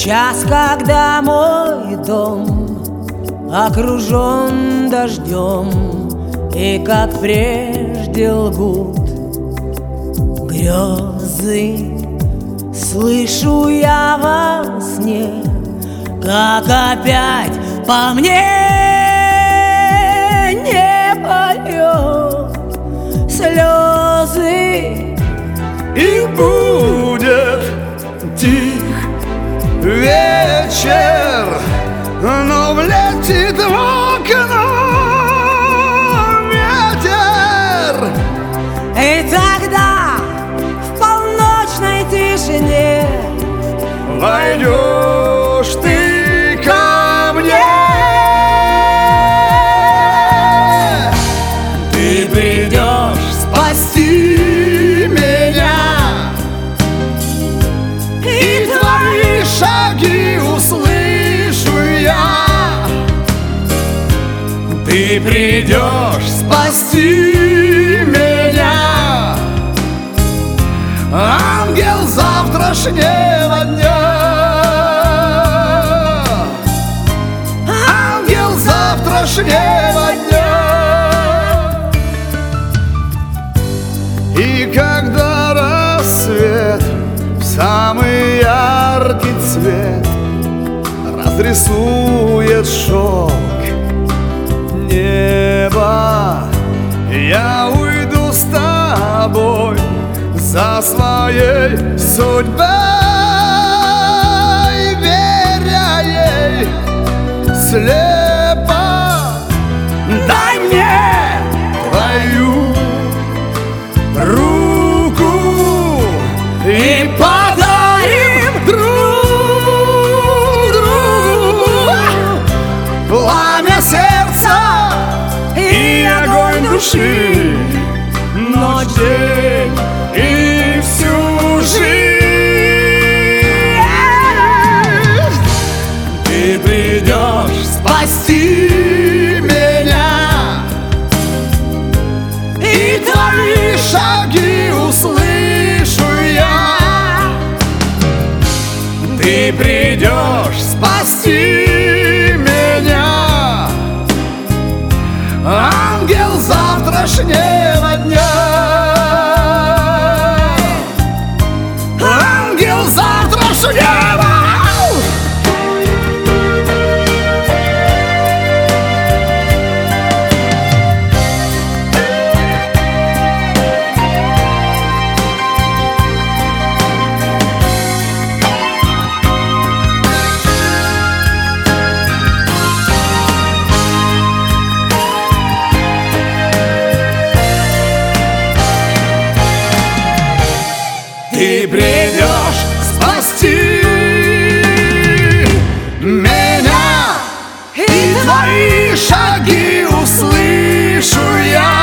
час, когда мой дом окружен дождем, и как прежде лгут грезы, слышу я во сне, как опять по мне небо льет слезы. И будет тих вечер, но влетит в окно ветер. И тогда в полночной тишине войдешь ты ко мне. Ты придешь спасти меня, и твои шаги услышу я. Ты придешь спасти меня, ангел завтрашнего дня, ангел завтрашнего дня. И когда рассвет в самый яркий цвет разрисует шелк неба, я уйду с тобой за своей судьбой, веря ей слепо. Дай мне твою руку и подарим друг другу пламя сердца и огонь души, ночь, день и всю жизнь. Ты придешь спасти меня, и твои шаги услышу я. Ты придешь спасти меня, ангел завтрашнего дня, ангел завтрашнего. Ты придешь спасти меня, и твои шаги услышу я.